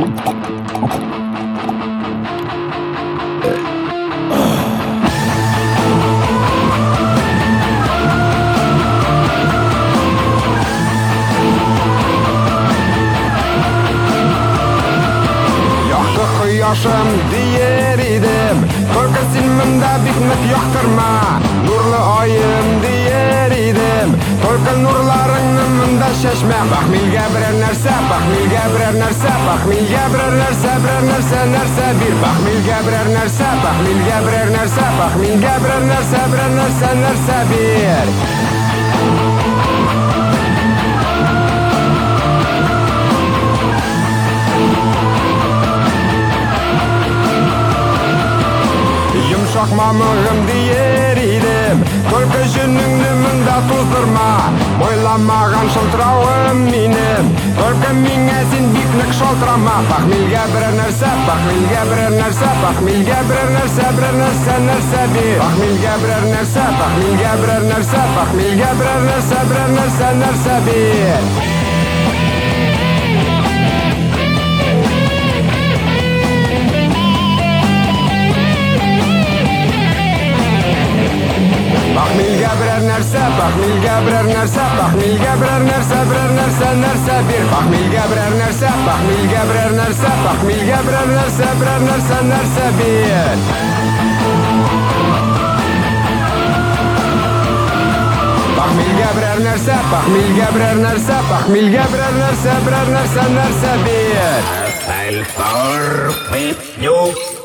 Yaşım diyer idim, только sen mında bitmek yaktırma. Nurlu ayım diyer idim, только nurlarını mında şeşme. Bak milge birer nerse, bak milge birer nerse, bak milge birer nerse bir. Bak milge birer nerse, bak milge birer nerse, bak milge birer nerse bir. Yumşak mamığım diyer idim, только jününgni mında tuzdurma. Boylanmagan şıltırauım minim, только mine sen biknik şaltırama. Bak milge birer nerse, bak milge birer nerse, bak milge birer nerse bir. Bak milge birer nerse, bak milge birer nerse, bak milge birer nerse bir. Bak milge birer nerse, bak milge birer nerse, bak milge birer nerse bir. Bak milge birer nerse, bak milge birer nerse, bak milge birer nerse bir. Bak milge birer nerse, bak milge birer nerse, bak milge birer nerse bir. El Thor with you.